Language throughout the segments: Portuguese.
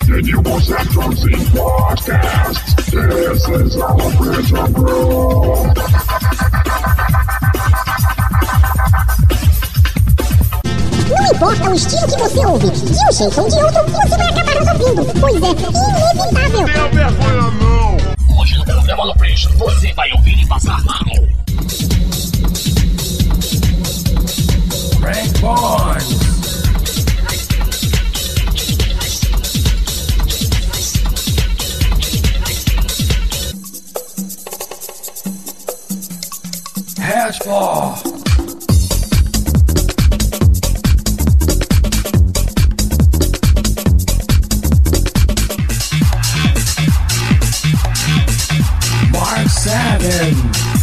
The new Conception Scene Podcast. This is our Pressure Crew. Não importa o estilo que você ouve, de um jeito ou de outro, você vai acabar nos ouvindo, pois é inevitável. Tenha vergonha não! Hoje no programa Alopecia, você vai ouvir e passar mal. Frank Barnes. Hatchball. Mark Savin.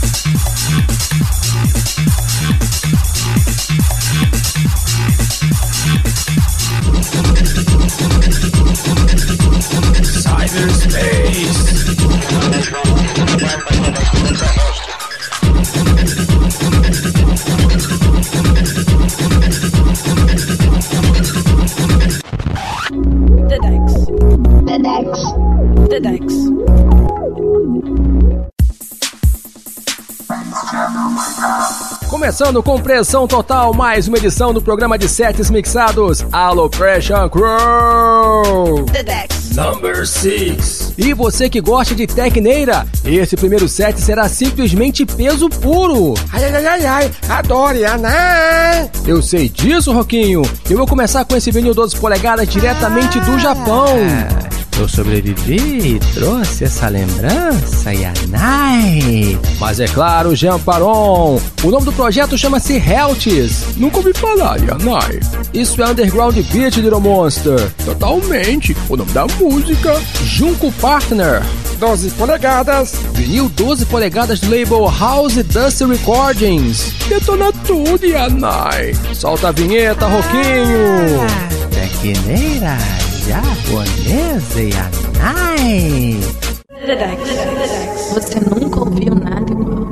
Cyberspace. The Dex. Começando com pressão total, mais uma edição do programa de sets mixados Alopecia Crew. The Dex. Number 6. E você que gosta de tecneira, esse primeiro set será simplesmente peso puro. Ai, adore, Anai. Eu sei disso, Roquinho. Eu vou começar com esse vinil 12 polegadas diretamente do Japão. Eu sobrevivi e trouxe essa lembrança, Yanai. Mas é claro, Jean Paron. O nome do projeto chama-se Heltis. Nunca ouvi falar, Yanai. Isso é Underground Beat, Little Monster. Totalmente. O nome da música. Junko Partner. 12 polegadas. Vinil 12 polegadas do label House Dust Recordings. Detona tudo, Yanai. Solta a vinheta, Roquinho. Tecneira japonesa, Yanai. The Dex. Você nunca ouviu nada igual.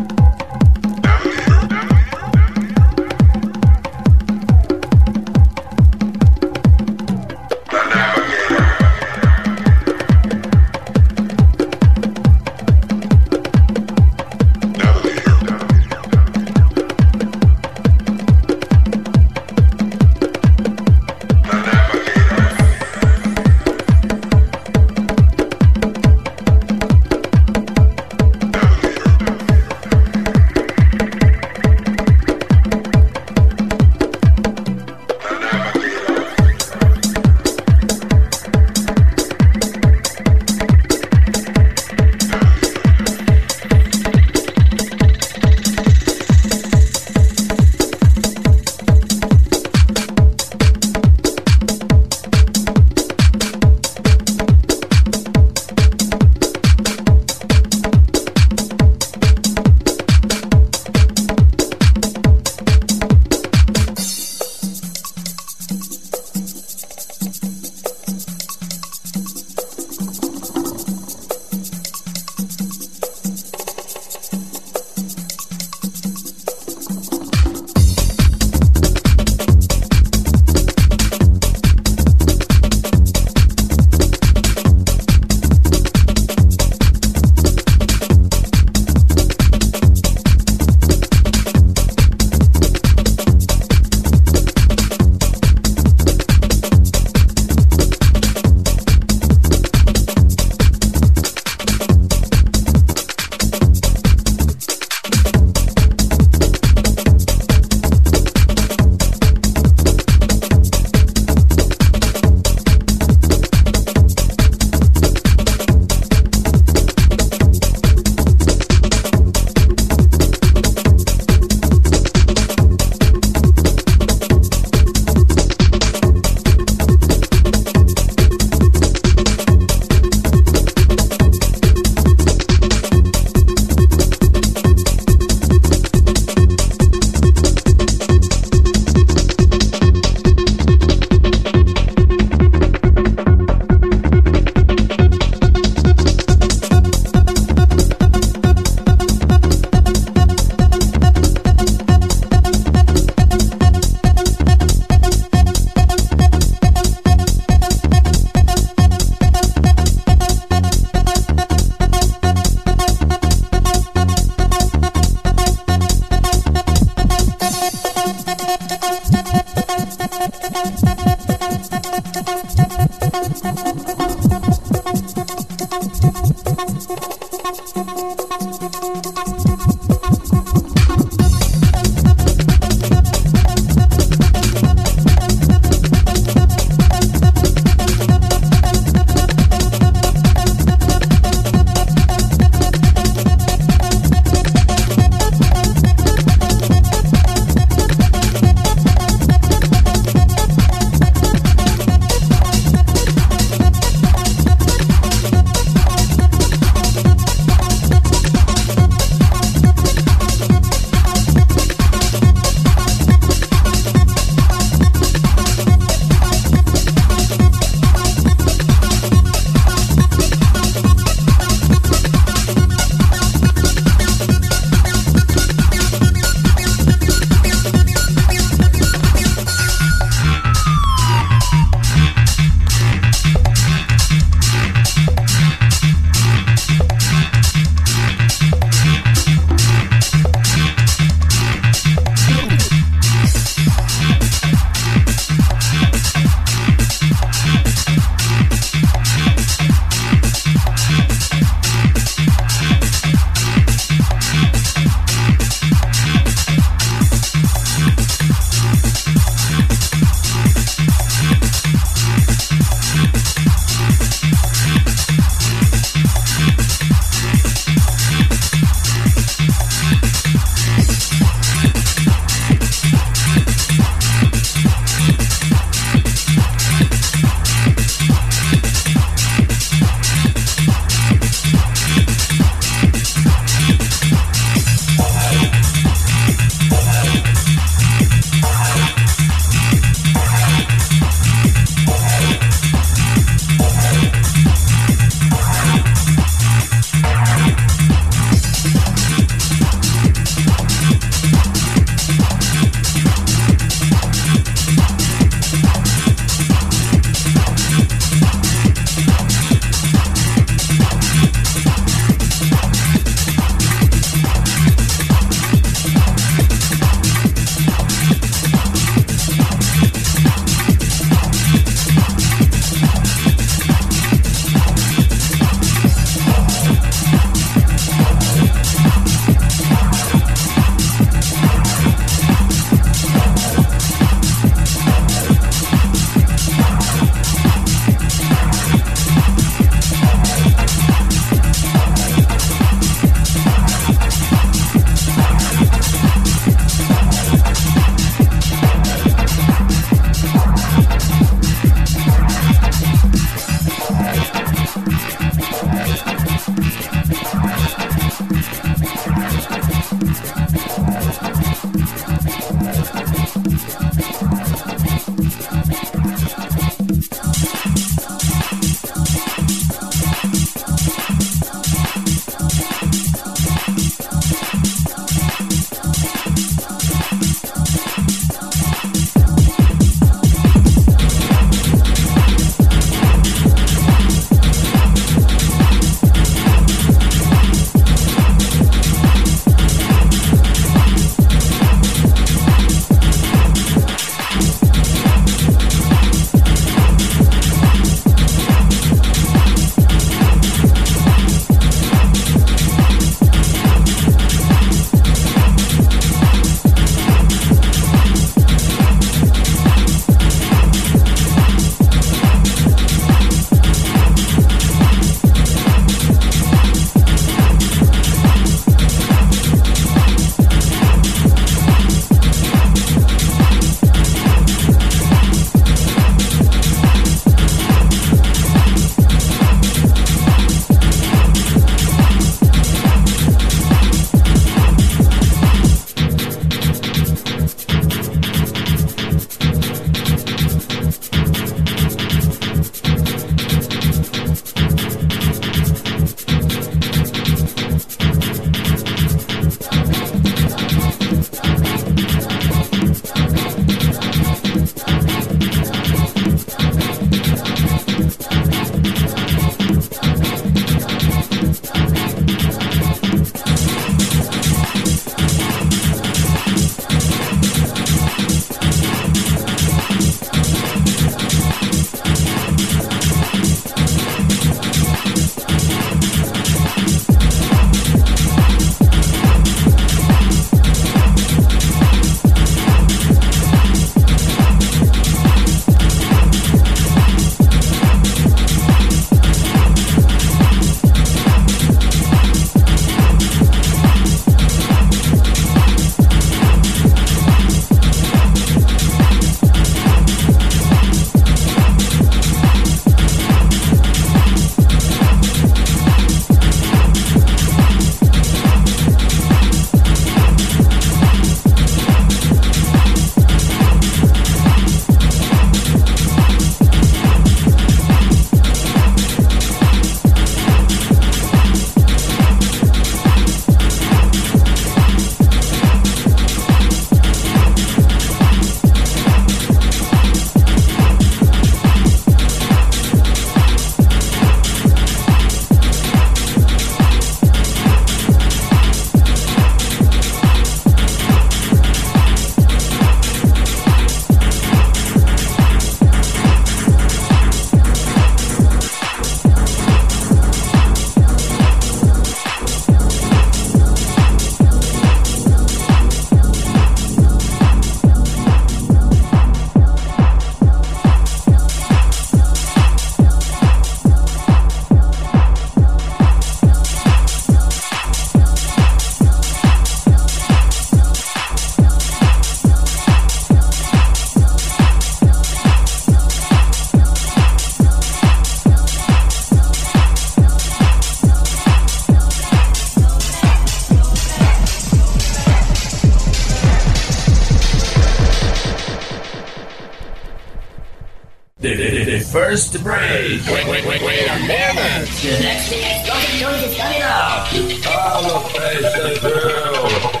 first break. Wait a minute. The next explosive joint is coming up. Allocation Crew.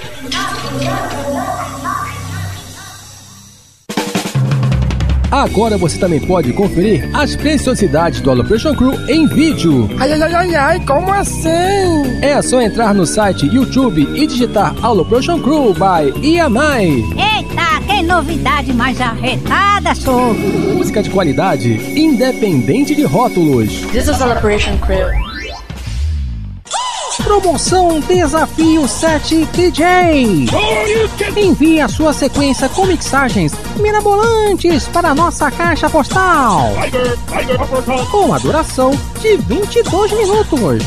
Agora você também pode conferir as preciosidades do Allocation Crew em vídeo. Ai, como assim? É só entrar no site YouTube e digitar Allocation Crew by EMI. Eita, que novidade mais arretada, sou! Música de qualidade, independente de rótulos. This is Allocation Crew. Promoção Desafio 7 DJ. Envie a sua sequência com mixagens mirabolantes para a nossa caixa postal. Com a duração de 22 minutos.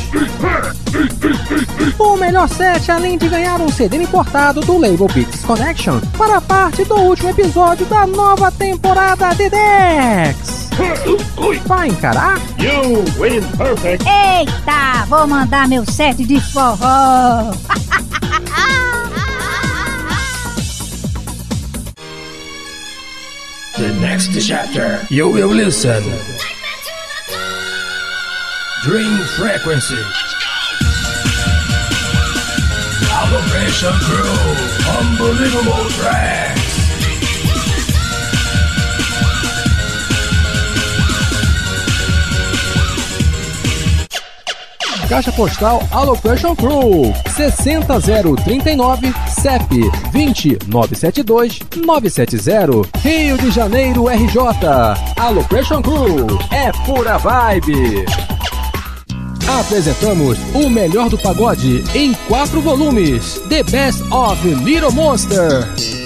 O melhor set, além de ganhar um CD importado do label Beats Connection para parte do último episódio da nova temporada de Dex. Vai encarar? You win perfect. Eita, vou mandar meu set de forró. The next chapter, you will listen. Dream Frequency. Allocation Crew. Unbelievable tracks. Caixa postal Allocation Crew 60039 CEP 20972-970 Rio de Janeiro RJ. Allocation Crew é pura vibe. Apresentamos o melhor do pagode em 4 volumes. The Best of Little Monster.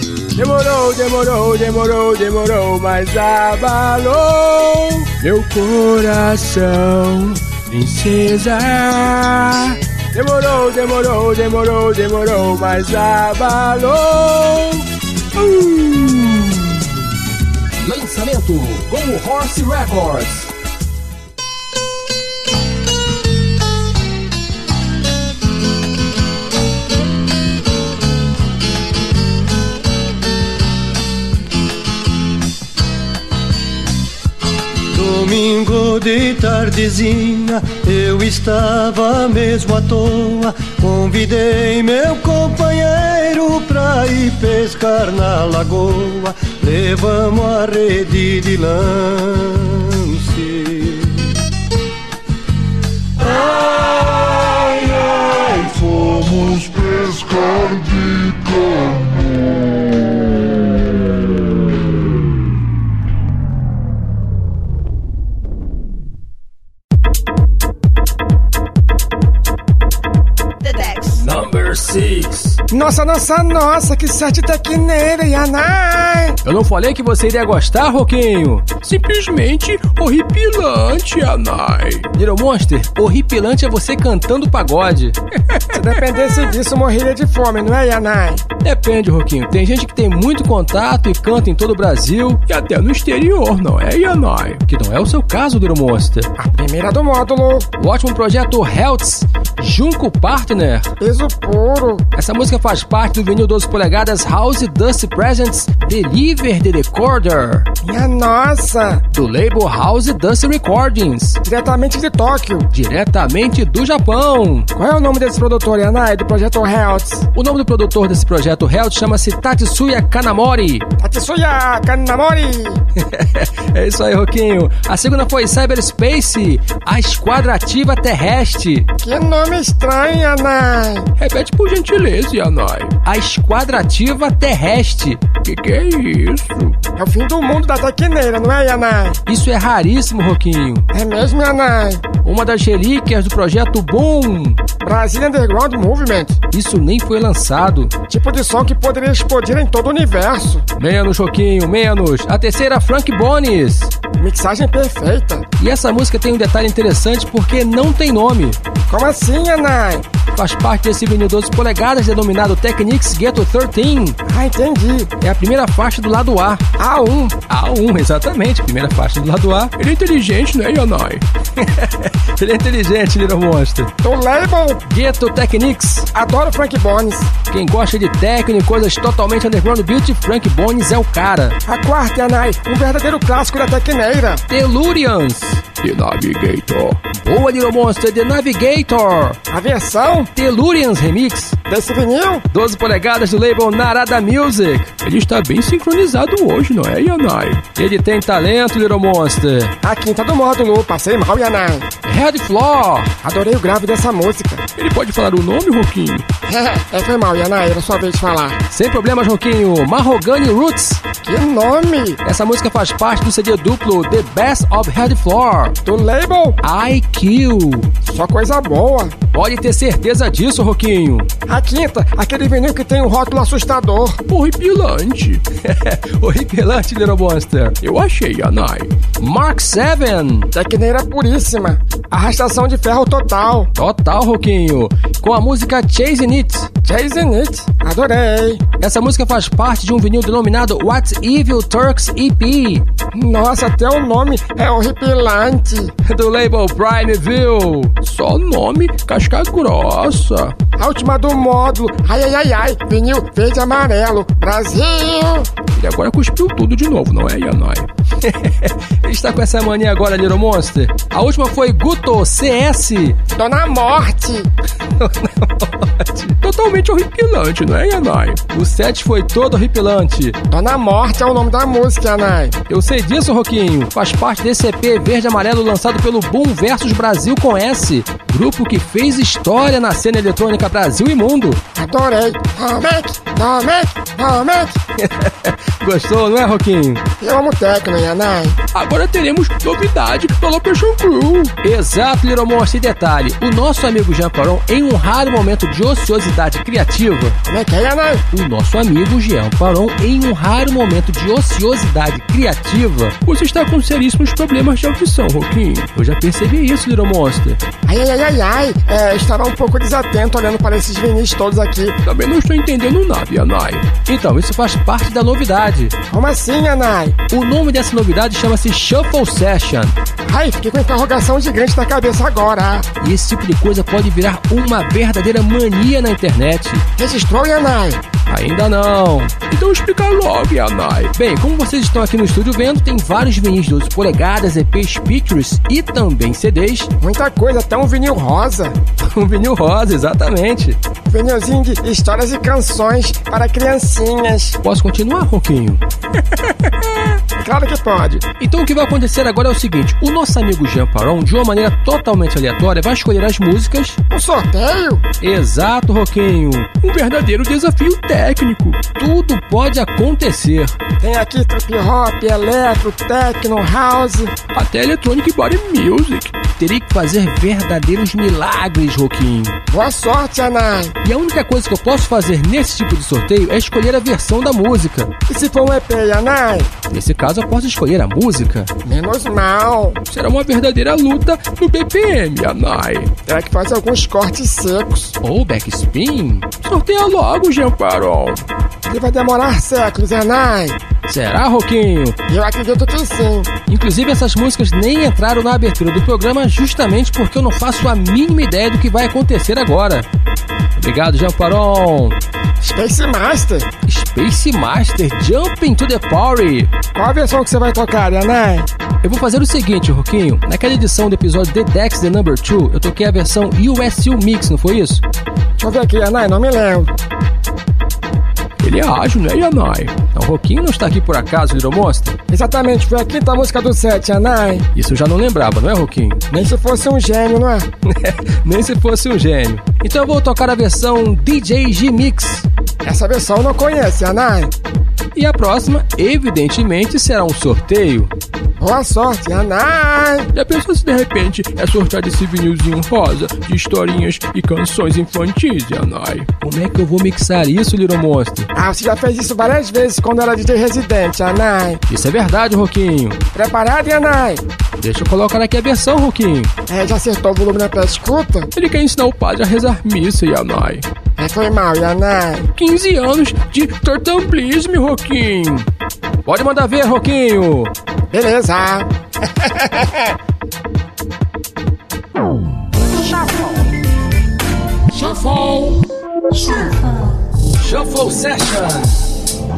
Demorou, mas abalou meu coração, princesa. Demorou, mas abalou. Lançamento com o Horse Records. Domingo de tardezinha, eu estava mesmo à toa. Convidei meu companheiro pra ir pescar na lagoa. Levamos a rede de lance. Ai, fomos pescar de canoa. Number 6. Nossa, que set tecneira, Yanai! Eu não falei que você iria gostar, Roquinho? Simplesmente horripilante, Yanai. Little Monster, horripilante é você cantando pagode. Se dependesse disso, morreria de fome, não é, Yanai? Depende, Roquinho. Tem gente que tem muito contato e canta em todo o Brasil e até no exterior, não é, Yanai? Que não é o seu caso, Little Monster. A primeira do módulo. O ótimo projeto Heltz, Junco Partner. Peso puro. Essa música faz parte do vinil 12 polegadas House Dust Presents Deliver the Recorder. Minha nossa! Do label House Dust Recordings. Diretamente de Tóquio. Diretamente do Japão. Qual é o nome desse produtor, Yanai, do projeto Heltz? O nome do produtor desse projeto Heltz chama-se Tatsuya Kanamori. Tatsuya Kanamori! É isso aí, Roquinho. A segunda foi Cyberspace, a Esquadrativa Terrestre. Que nome estranho, Yanai. Repete por gentileza, Yanai. A Esquadrativa Terrestre. Que é isso? É o fim do mundo da tecneira, não é, Yanai? Isso é raríssimo, Roquinho. É mesmo, Yanai? Uma das relíquias do projeto Boom. Brasil Underground Movement. Isso nem foi lançado. Tipo de som que poderia explodir em todo o universo. Menos, Roquinho, menos. A terceira, Frank Bones. Mixagem perfeita. E essa música tem um detalhe interessante porque não tem nome. Como assim, Yanai? Faz parte desse vinil 12 polegadas denominado Technics Ghetto 13. Ah, entendi. É a primeira faixa do lado A. A1. A1, exatamente. Primeira faixa do lado A. Ele é inteligente, né, Yanai? Ele é inteligente, Little Monster. Do label Ghetto Technics. Adoro Frank Bones. Quem gosta de techno e coisas totalmente underground beat, Frank Bones é o cara. A quarta, Yanai, um verdadeiro clássico da tecneira. Tellurians. The Navigator. Boa, Little Monster, The Navigator. A versão Tellurians Remix. desse vinil 12 polegadas do label Narada Music. Ele está bem sincronizado hoje, não é, Yanai? Ele tem talento, Little Monster. A quinta do módulo, passei mal, Yanai. Red Floor. Adorei o grave dessa música. Ele pode falar o nome, Roquinho? Foi mal, Yanai, era sua vez de falar. Sem problemas, Roquinho. Mahogany Roots. Que nome! Essa música faz parte do CD duplo The Best of Red Floor. Do label IQ. Só coisa boa. Pode ter certeza disso, Roquinho. A quinta, aquele vinil que tem um rótulo assustador. Horripilante. Horripilante, Little Monster. Eu achei, Yanai. Mark 7. Tecneira puríssima. Arrastação de ferro total. Total, Roquinho. Com a música Chasing It. Chasing It. Adorei. Essa música faz parte de um vinil denominado What's Evil Turks EP. Nossa, até o nome é horripilante. Do label Primeville. Só nome casca grossa. A última do módulo. Ai, ai, ai, ai. Vinil verde e amarelo. Brasil. Ele agora cuspiu tudo de novo, não é, Yanai? Ele está com essa mania agora, Little Monster. A última foi Guto CS. Dona Morte. Dona Morte. Totalmente horripilante, não é, Yanai? O 7 foi todo horripilante. Dona Morte é o nome da música, Yanai. Eu sei disso, Roquinho. Faz parte desse EP verde e amarelo lançado pelo Boom vs Brasil com S. Grupo que fez história na cena eletrônica Brasil e mundo. Adorei. Romec. Gostou, não é, Roquinho? Eu amo techno, Yanai. Agora teremos novidade pela Passion Crew. Exato, Little Monster. E detalhe, o nosso amigo Jean Paron, em um raro momento de ociosidade criativa... Como é que é, Yanai? O nosso amigo Jean Paron, em um raro momento de ociosidade criativa... Você está com seríssimos problemas de audição, Roquinho. Eu já percebi isso, Little Monster. Ai. Estava um pouco desatento olhando para esses vinis todos aqui. Também não estou entendendo nada, Yanai. Então, isso faz parte da novidade. Como assim, Yanai? O nome dessa novidade chama-se Shuffle Session. Ai, fiquei com interrogação gigante na cabeça agora. E esse tipo de coisa pode virar uma verdadeira mania na internet. Registrou, Yanai? Ainda não. Então explica logo, Yanai. Bem, como vocês estão aqui no estúdio vendo, tem vários vinis 12 polegadas, EPs, pictures e também CDs. Muita coisa, até um vinil rosa. Um vinil rosa, exatamente. Vinilzinho de histórias e canções para criancinhas. Posso continuar, Roquinho? Claro que pode. Então o que vai acontecer agora é o seguinte: o nosso amigo Jean Paron, de uma maneira totalmente aleatória, vai escolher as músicas. Um sorteio? Exato, Roquinho. Um verdadeiro desafio técnico. Tudo pode acontecer. Tem aqui trip hop, eletro, techno, house, até electronic body music. Terei que fazer verdadeiros milagres, Roquinho. Boa sorte, Yanai. E a única coisa que eu posso fazer nesse tipo de sorteio é escolher a versão da música. E se for um EP, Yanai? Nesse caso eu posso escolher a música. Menos mal. Será uma verdadeira luta no BPM, Yanai. Terá que fazer alguns cortes secos. Ou backspin. Sorteia logo, Jean Paron. Ele vai demorar séculos, Yanai. Será, Roquinho? Eu acredito que sim. Inclusive essas músicas nem entraram na abertura do programa justamente porque eu não faço a mínima ideia do que vai acontecer agora. Obrigado, Jean Paron. Space Master. Space Master, Jumping to the Party. Qual a versão que você vai tocar, Yanai? Eu vou fazer o seguinte, Roquinho. Naquela edição do episódio The Dex The Number 2, eu toquei a versão USU Mix, não foi isso? Deixa eu ver aqui, Yanai, não me lembro. Ele é ágil, né, Yanai? O Roquinho não está aqui por acaso, Little Monster? Exatamente, foi a quinta música do set, Yanai. Isso eu já não lembrava, não é, Roquinho? Nem se fosse um gênio, não é? Nem se fosse um gênio. Então eu vou tocar a versão DJ G-Mix. Essa versão eu não conheço, Yanai. E a próxima, evidentemente, será um sorteio. Boa sorte, Yanai! Já pensou se de repente é sorteado esse vinilzinho rosa de historinhas e canções infantis, Yanai? Como é que eu vou mixar isso, Little Monster? Ah, você já fez isso várias vezes quando era DJ residente, Yanai. Isso é verdade, Roquinho. Preparado, Yanai? Deixa eu colocar aqui a versão, Roquinho. Já acertou o volume na pré-escuta? Ele quer ensinar o padre a rezar missa, Yanai. Foi mal, Yanai. 15 anos de tortamplismo, Roquinho. Pode mandar ver, Roquinho. Beleza. Shuffle Sessions.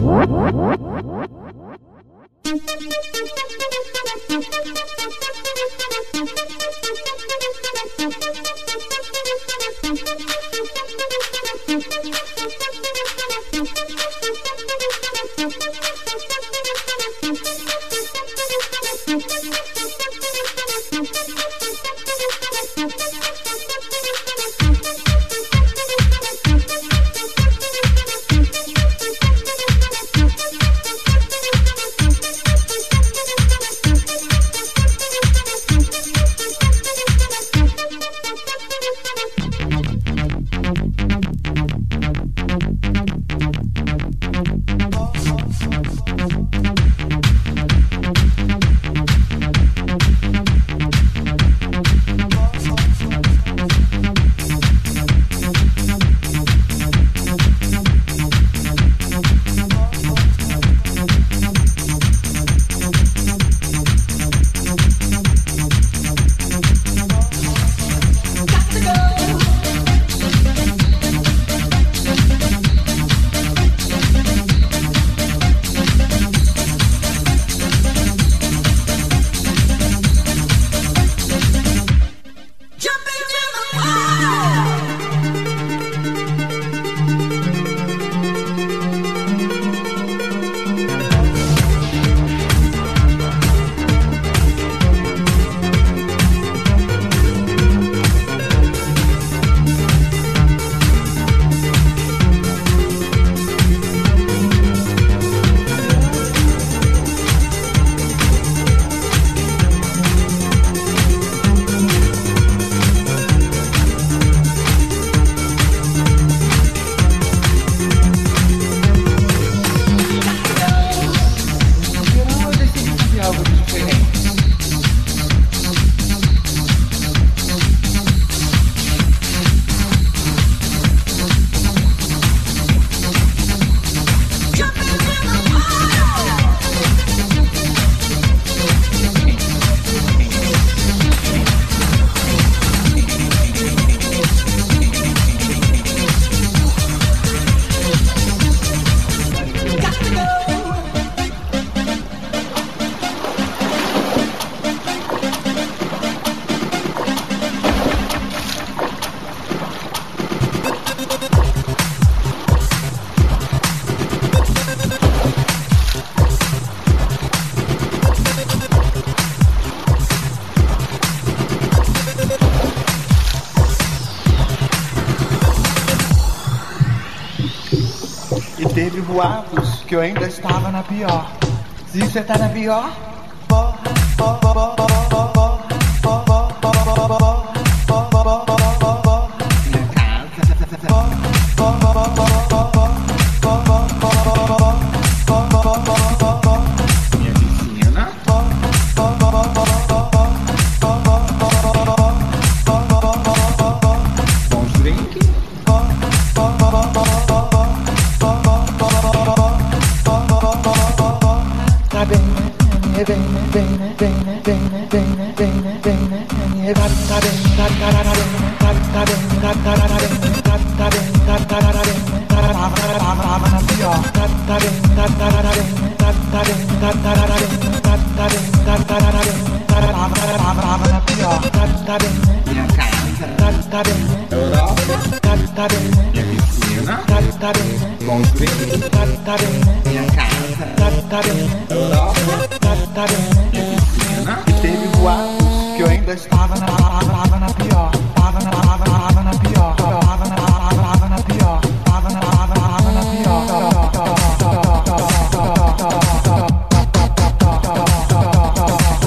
Teve boatos que eu ainda estava na pior. Se você tá na pior, minha piscina, bons drinks, tá bem, né? Bem, né? Bem, né? Bem, né? Bem, né? Bem, né? Bem, né? Bem, né? Bem, né? Tá bem, tá bem, tá bem, tava na pior. Tá bem, tava na pior. Tá bem, né? Minha casa, tá bem, né? Europa, tá bem, né? Minha piscina, tá bem, né? Bons drinks, tá bem, né? Minha casa, tá bem, né? Europa, tá bem, né? Minha piscina. E teve boatos que eu ainda estava na pior. Tava na pior. Tava na pior. Tava na pior.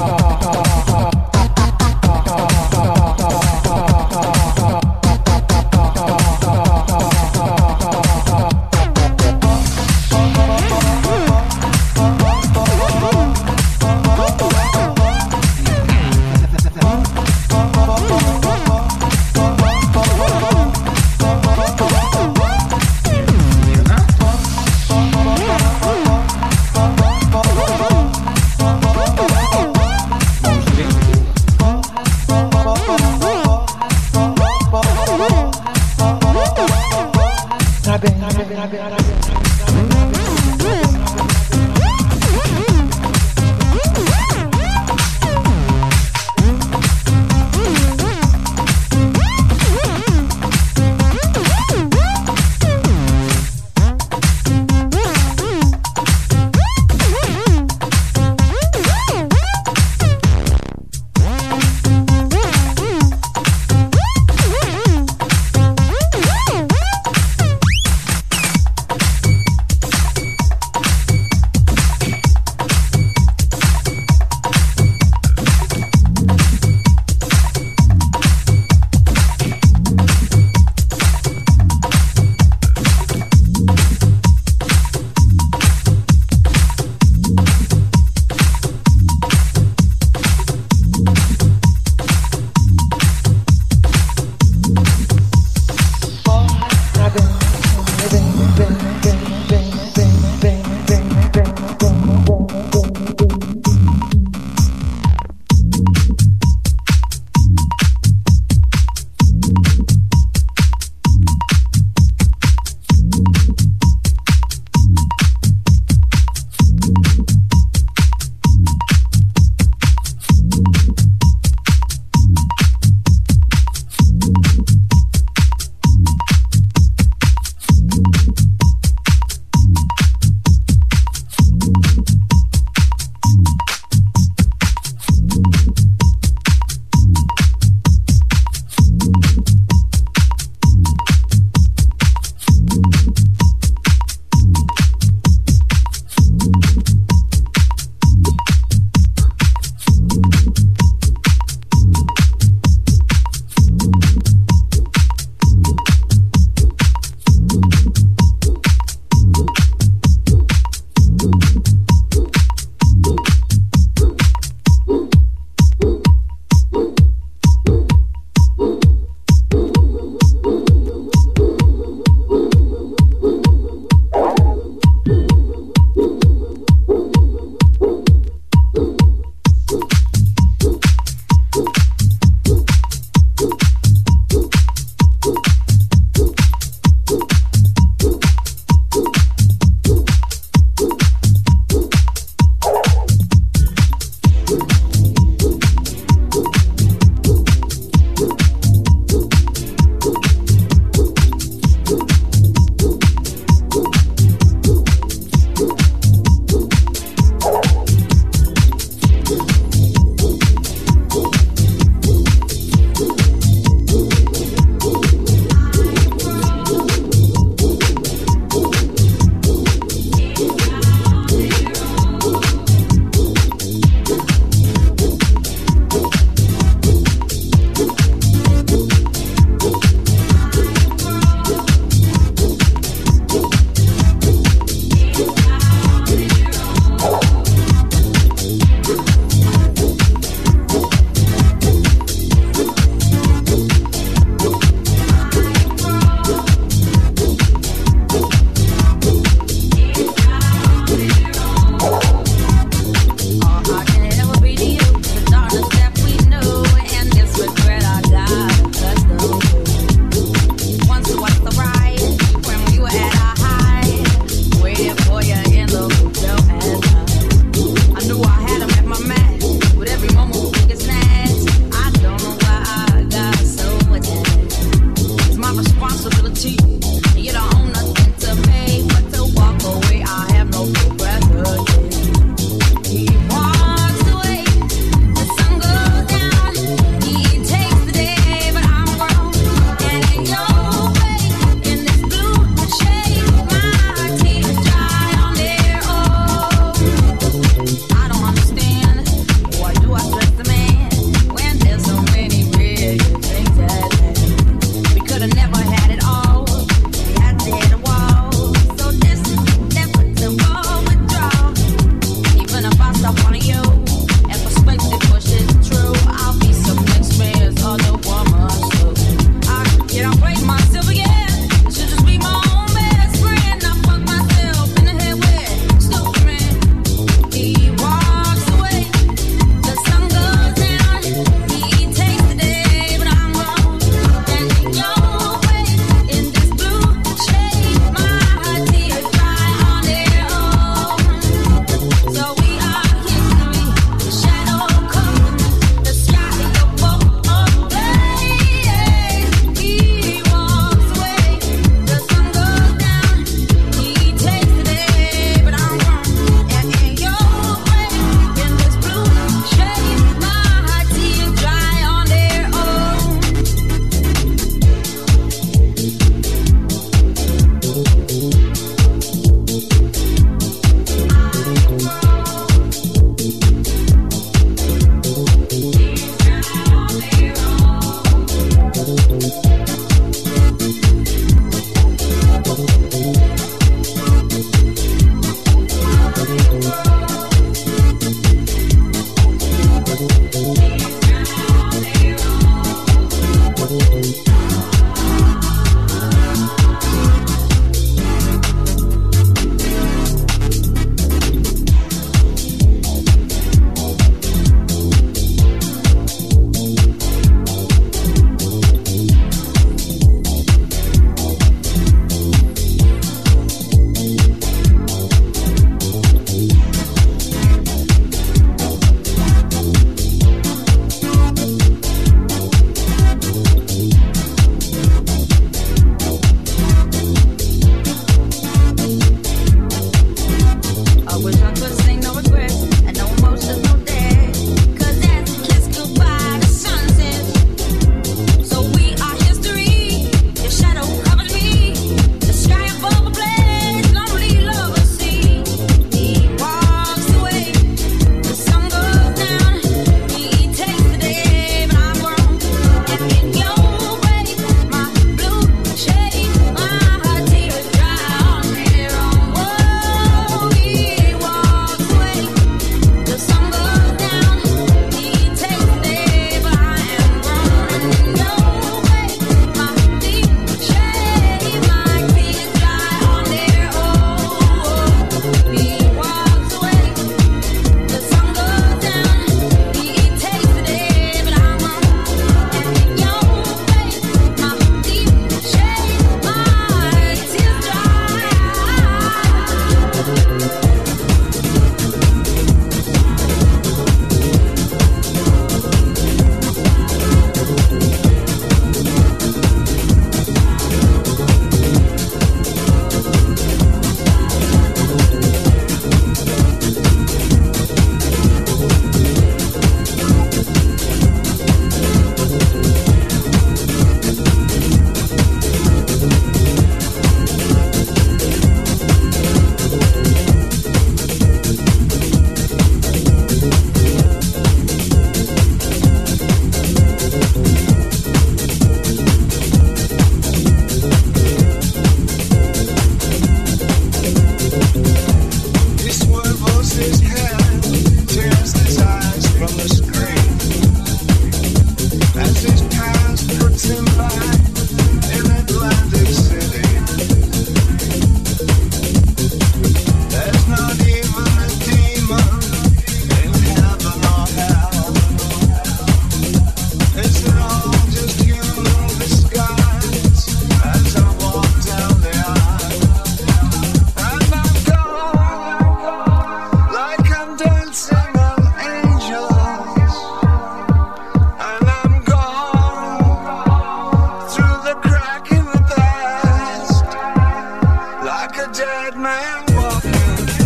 dead man walking.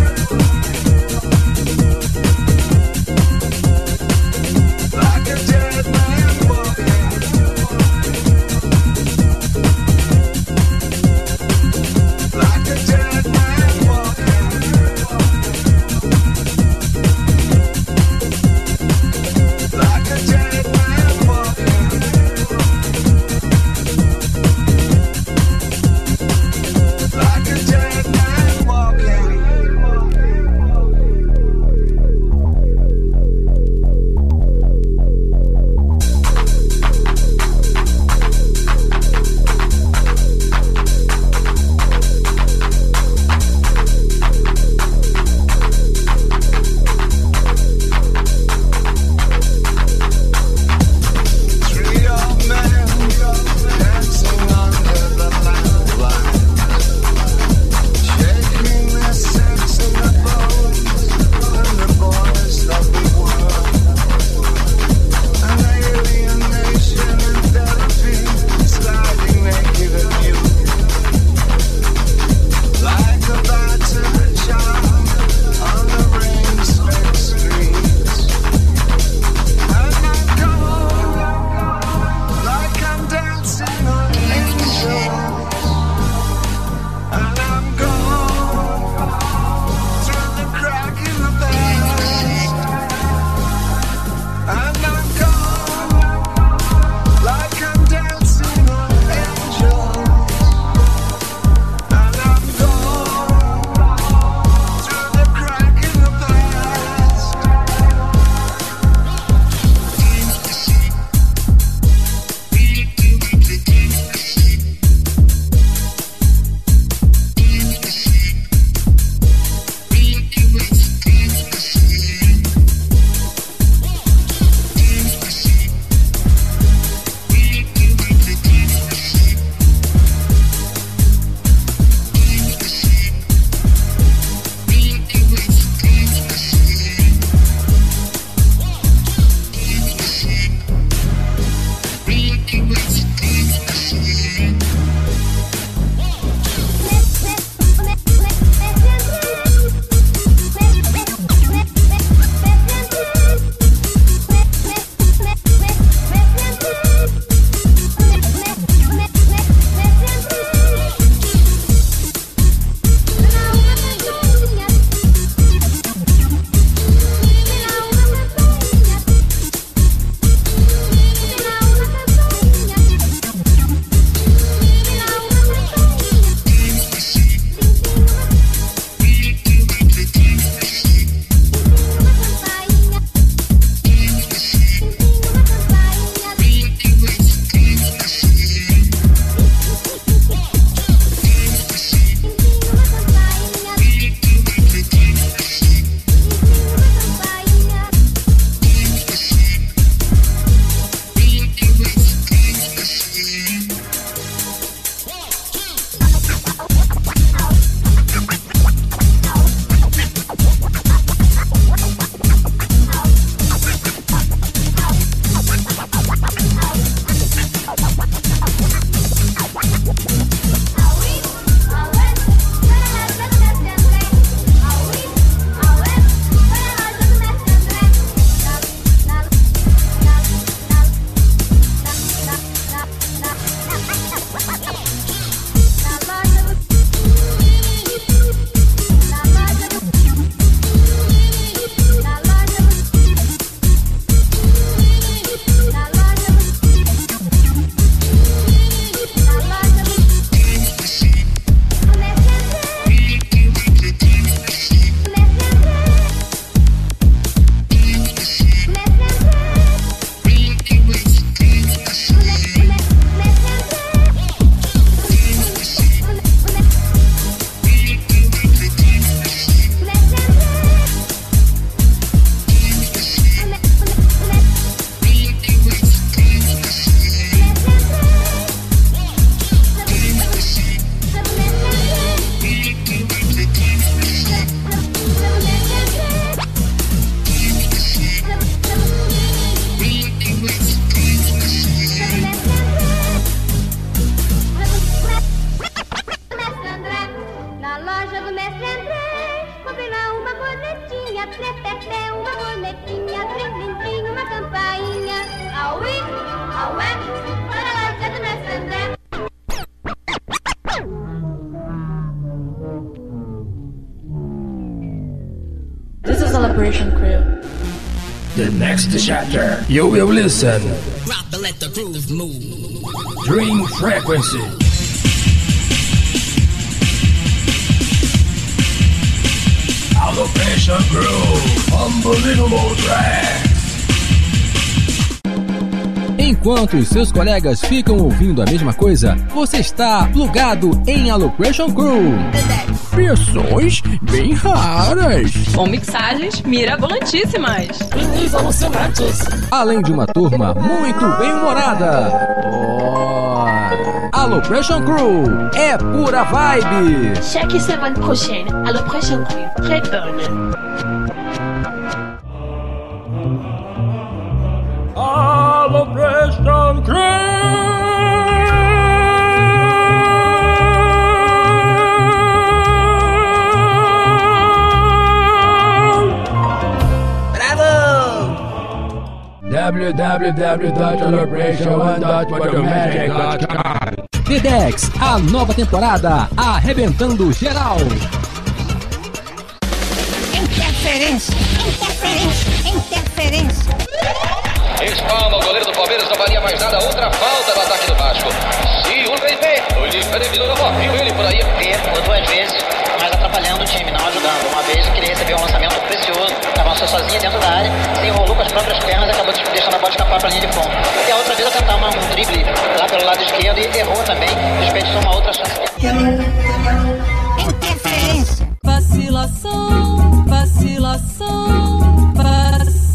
Like a dead man walking. Like a dead man walking. Like a dead man walking. Like a dead man walking. Na loja do Mestre André, comprei lá uma bonetinha, trepeté, uma bonequinha, trim-trim-trim, uma campainha. Auí, aué, para a loja do Mestre André. This is Celebration Crew. The next chapter, you will listen. Drop and let the groove move. Dream Frequency. Celebration Crew. Unbelievable tracks. Enquanto os seus colegas ficam ouvindo a mesma coisa, você está plugado em Celebration Crew. Versões bem raras. Com mixagens mirabolantíssimas. Vinis alucinantes. Além de uma turma muito bem-humorada. Celebration Crew é pura vibe. Chaque semaine prochaine, Celebration Crew, très bonne. Celebration Crew. www.celebration1.automatic.com. VDEX, a nova temporada, arrebentando geral. Interferência. Espalma, o goleiro do Palmeiras não valia mais nada. Outra falta no ataque do Vasco. Sim, o Pepe. O Lipe virou no viu ele por aí. Duas vezes, mas atrapalhando o time, não ajudando. Uma vez que ele recebeu um lançamento precioso, avançou sozinho dentro da área, se enrolou com as próprias pernas e acabou deixando a bola escapar para a linha de fundo. E a outra vez a tentar um drible lá pelo lado esquerdo e errou também, desperdiçou uma outra chance. Interferência. Vacilação, vacilação, vacilação.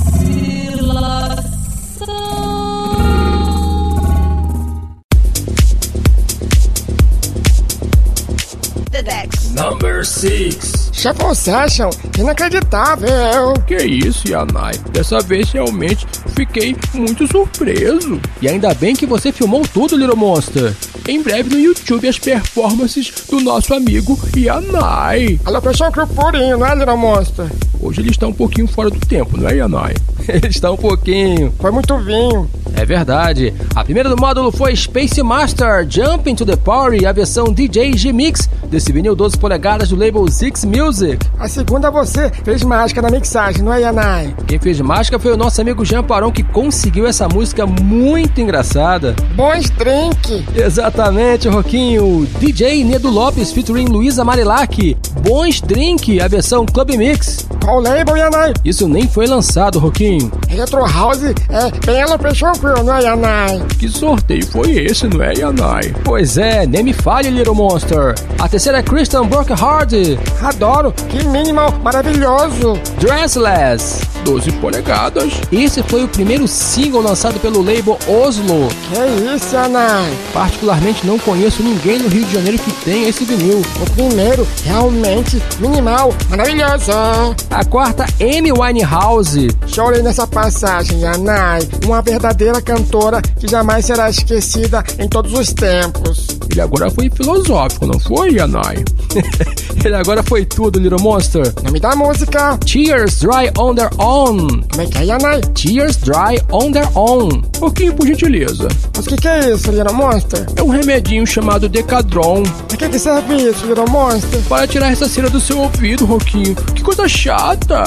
Number 6. Shuffle Session, inacreditável. Que isso, Yanai? Dessa vez realmente fiquei muito surpreso. E ainda bem que você filmou tudo, Little Monster. Em breve no YouTube as performances do nosso amigo Yanai. Celebration Crew purinho, não é, Little Monster? Hoje ele está um pouquinho fora do tempo, não é, Yanai? Ele está um pouquinho. Foi muito vinho. É verdade. A primeira do módulo foi Space Master, Jump into the Party, a versão DJ G-Mix desse vinil 12 polegadas do label Six Music. A segunda você fez mágica na mixagem, não é, Yanai? Quem fez mágica foi o nosso amigo Jean Paron, que conseguiu essa música muito engraçada. Bons Drink. Exatamente, Roquinho. DJ Nedo Lopes featuring Luísa Marilac. Bons Drink, a versão Club Mix. Qual label, Yanai? Isso nem foi lançado, Roquinho. Electro House é bem Celebration Crew, não é, Yanai? Que sorteio foi esse, não é, Yanai? Pois é, nem me fale, Little Monster. A terceira é Christian Brookhard. Adoro, que minimal maravilhoso. Dressless, 12 polegadas. Esse foi o primeiro single lançado pelo label Oslo. Que isso, Yanai? Particularmente não conheço ninguém no Rio de Janeiro que tenha esse vinil. O primeiro, realmente minimal, maravilhoso. A quarta, Amy Winehouse. Chorei nessa passagem, Yanai. Uma verdadeira cantora que jamais será esquecida em todos os tempos. Ele agora foi filosófico, não foi, Yanai? Ele agora foi tudo, Little Monster. Nome da música: Tears Dry on Their Own. Como é que é, Yanai? Tears Dry on Their Own. Pouquinho, por gentileza. Mas o que é isso, Little Monster? É um remedinho chamado Decadron. Pra que serve isso, Little Monster? Para tirar essa cera do seu ouvido, Roquinho. Que coisa chata.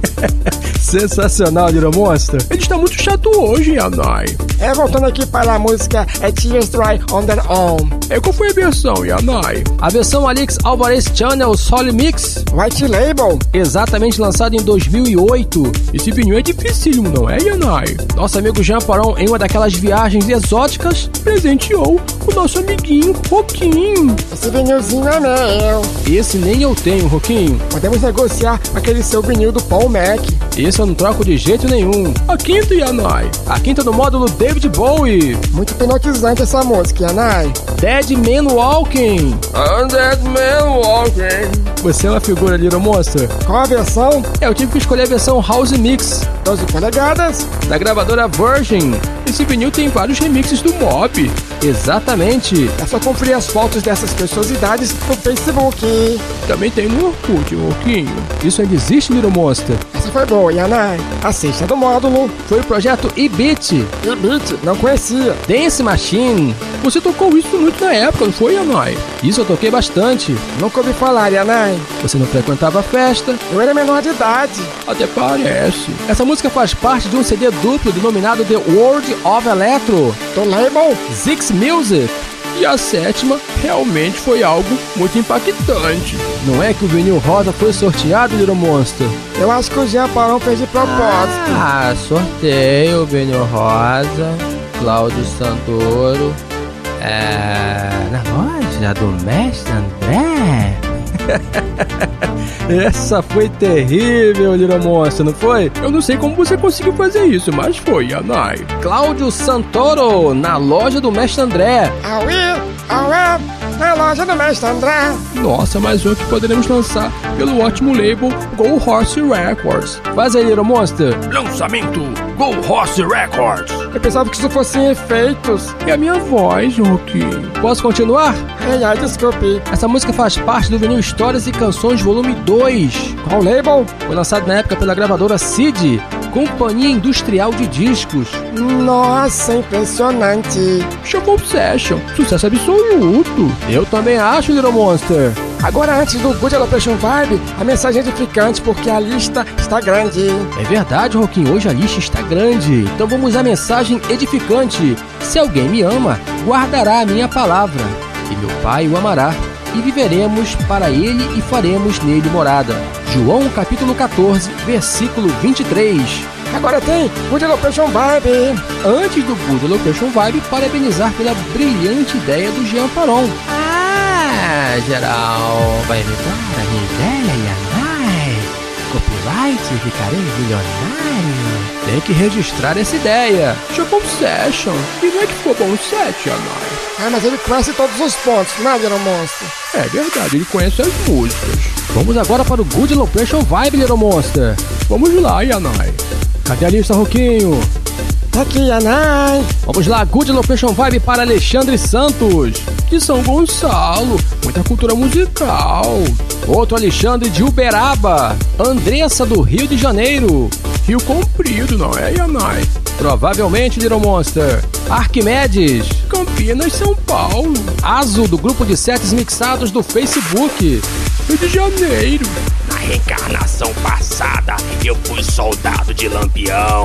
Sensacional, Little Monster. Ele está muito chato hoje, Yanai. Voltando aqui para a música, é Tears Dry on Their Own. Qual foi a versão, Yanai? A versão Alex Alvarez Channel Soul Mix. White Label. Exatamente, lançado em 2008. Esse vinil é dificílimo, não é, Yanai? Nosso amigo Jean Paron, em uma daquelas viagens exóticas, presenteou o nosso amiguinho Roquinho. Esse vinilzinho é meu. Esse nem eu tenho, Roquinho. Podemos negociar aquele seu vinil do Paul Mac. Esse eu não troco de jeito nenhum. A quinta, Yanai. A quinta do módulo David Bowie. Muito hipnotizante essa música, Yanai. Dead Man Walking. I'm Dead Man Walking. Você é uma figura, Little Monster. Qual a versão? Eu tive que escolher a versão House Mix 12 polegadas da gravadora Virgin. Esse vinil tem vários remixes do Mob. Exatamente. É só conferir as fotos dessas preciosidades no Facebook. Também tem no Orkut, Roquinho. Isso ainda existe, Little Monster? Essa foi boa, Yanai. A sexta do módulo foi o projeto E-Beat. E-Beat? Não conhecia. Dance Machine. Você tocou isso muito na época, não foi, Yanai? Isso eu toquei bastante. Nunca ouvi falar, Yanai. Você não frequentava a festa? Eu era menor de idade. Até parece. Essa música faz parte de um CD duplo denominado The World of Electro, do label Zix Music. E a sétima realmente foi algo muito impactante. Não é que o vinil rosa foi sorteado, Little Monster? Eu acho que o Jean Parão fez de propósito. Sorteio, vinil rosa, Cláudio Santoro. Na loja do Mestre André. Essa foi terrível, Little Monster, não foi? Eu não sei como você conseguiu fazer isso, mas foi, Yanai. Cláudio Santoro, na loja do Mestre André. Na loja do Mestre André. Nossa, mais um que poderemos lançar pelo ótimo label Go Horse Records. Faz aí, Little Monster. Lançamento Go Horse Records. Eu pensava que isso fossem efeitos. E a minha voz, Roquinho. Posso continuar? Ai, desculpe. Essa música faz parte do vinil Histórias e Canções Volume 2. Qual label? Foi lançado na época pela gravadora Cid, Companhia Industrial de Discos. Nossa, impressionante. Shuffle Session, sucesso absoluto. Eu também acho, Little Monster. Agora, antes do Good Location Vibe, a mensagem é edificante, porque a lista está grande. É verdade, Roquinho, hoje a lista está grande. Então vamos à mensagem edificante. Se alguém me ama, guardará a minha palavra, e meu Pai o amará, e viveremos para ele e faremos nele morada. João capítulo 14, versículo 23. Agora tem Good Location Vibe. Antes do Good Location Vibe, parabenizar pela brilhante ideia do Jean Parón. Geral, vai me dar a minha ideia, Yanai? Copyright, ficarei milionário. Tem que registrar essa ideia. Shuffle Session. E não é que ficou bom o set, Yanai? Mas ele conhece todos os pontos, né, Little Monster? É verdade, ele conhece as músicas. Vamos agora para o Good Location Vibe, Little Monster. Vamos lá, Yanai. Cadê a lista, Roquinho? Tá aqui, Yanai. Vamos lá, Good Location Vibe para Alexandre Santos, de São Gonçalo. Muita cultura musical. Outro Alexandre de Uberaba. Andressa do Rio de Janeiro. Rio Comprido, não é, Yanai? Provavelmente, Little Monster. Arquimedes, Campinas, São Paulo. Azo, do grupo de sets mixados do Facebook. Rio de Janeiro. Na reencarnação passada, eu fui soldado de Lampião.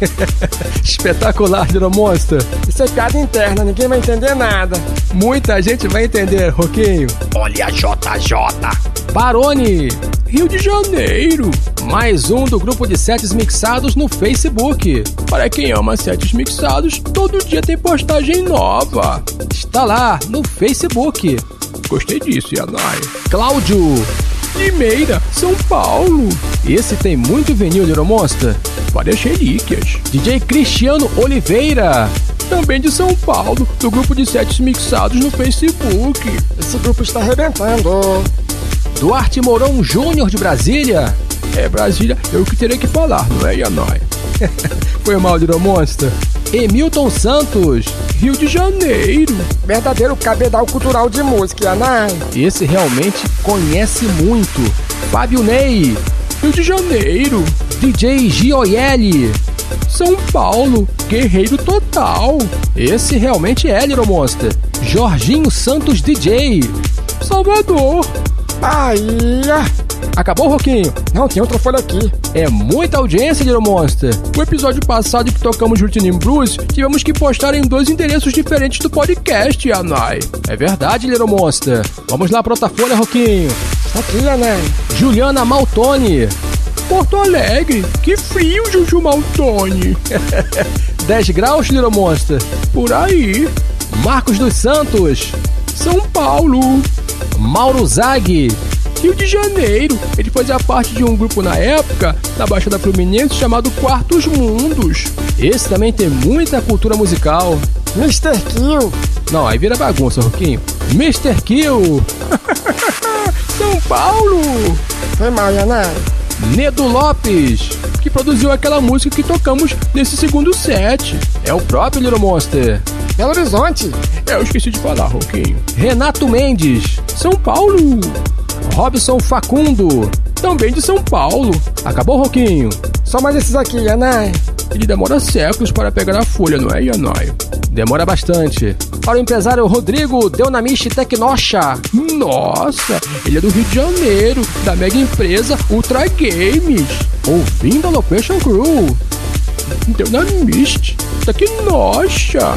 Espetacular, Little Monster. Isso é piada interna, ninguém vai entender nada. Muita gente vai entender, Roquinho. Olha, JJ. Barone, Rio de Janeiro. Mais um do grupo de sets mixados no Facebook. Para quem ama sets mixados, todo dia tem postagem nova. Está lá no Facebook. Gostei disso, Yanai. Cláudio, Limeira, São Paulo. Esse tem muito vinil, Little Monster. Várias relíquias. DJ Cristiano Oliveira, também de São Paulo, do grupo de sets mixados no Facebook. Esse grupo está arrebentando. Duarte Mourão Júnior, de Brasília. É, Brasília, eu que terei que falar, não é, Yanai? Foi mal, Little Monster. Emilton Santos, Rio de Janeiro. Verdadeiro cabedal cultural de música, Yanai. Esse realmente conhece muito. Fábio Ney, Rio de Janeiro. DJ Gioielli, São Paulo, guerreiro total. Esse realmente é, Little Monster. Jorginho Santos DJ, Salvador, Bahia. Acabou, Roquinho? Não, tem outra folha aqui. É muita audiência, Little Monster. No episódio passado que tocamos Routine Blues, tivemos que postar em 2 endereços diferentes do podcast, Yanai. É verdade, Little Monster. Vamos lá para outra folha, Roquinho. Tá aqui, Yanai. Juliana Maltoni, Porto Alegre. Que frio, Juju Maltoni. 10 graus, Little Monster. Por aí. Marcos dos Santos, São Paulo. Mauro Zag, Rio de Janeiro. Ele fazia parte de um grupo na época, na Baixada Fluminense, chamado Quartos Mundos. Esse também tem muita cultura musical. Mr. Kill. Não, aí vira bagunça, Roquinho. Mr. Kill. São Paulo. Foi mal, Yanai. Nedo Lopes, que produziu aquela música que tocamos nesse segundo set. É o próprio Little Monster. Belo Horizonte. Eu esqueci de falar, Roquinho. Renato Mendes, São Paulo. Robson Facundo, também de São Paulo. Acabou, Roquinho? Só mais esses aqui, Yanai. Ele demora séculos para pegar a folha, não é, Yanai? Demora bastante. Para o empresário Rodrigo Deunamichi Tecnocha. Nossa, ele é do Rio de Janeiro, da mega empresa Ultra Games. Ouvindo a Location Crew. Deunamichi Tecnocha.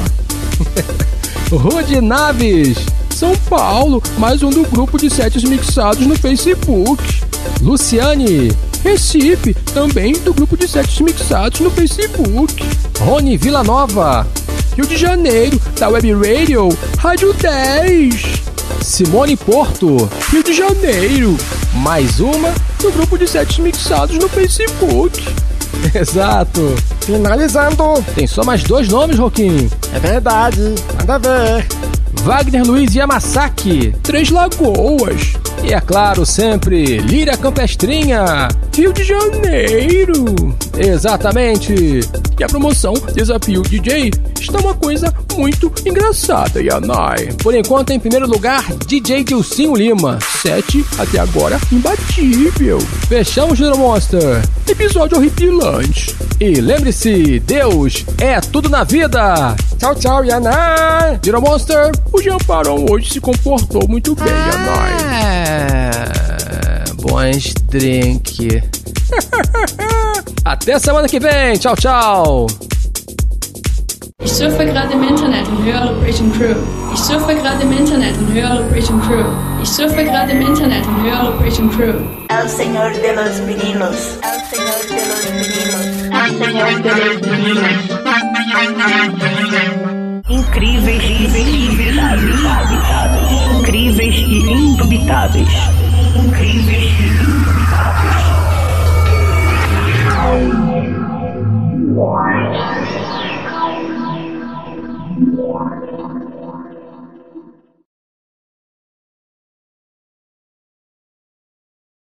Rude Naves, São Paulo, mais um do grupo de sets mixados no Facebook. Luciane, Recife, também do grupo de sets mixados no Facebook. Rony Villanova, Rio de Janeiro, da Web Radio, Rádio 10. Simone Porto, Rio de Janeiro, mais uma do grupo de sets mixados no Facebook. Exato. Finalizando. Tem só mais 2 nomes, Roquinho. É verdade, manda ver. Wagner Luiz Yamasaki, Três Lagoas. E é claro, sempre, Líria Campestrinha, Rio de Janeiro. Exatamente. E a promoção Desafio DJ está uma coisa muito engraçada, Yanai. Por enquanto, em primeiro lugar, DJ Dilcinho Lima. 7, até agora, imbatível. Fechamos, Little Monster. Episódio horripilante. E lembre-se, Deus é tudo na vida. Tchau, tchau, Yanai. Little Monster, o Jean Paron hoje se comportou muito bem, Yanai. Bons drink. Até semana que vem. Tchau, tchau. Ich surfe gerade im Internet und höre Operation Crew. Ich surfe gerade im Internet und höre Operation Crew. Ich surfe gerade im Internet und höre Operation Crew. El Señor de los Vinilos. El Señor de los Vinilos. El Señor de los Vinilos. Incríveis e indubitáveis. Incríveis e indubitáveis.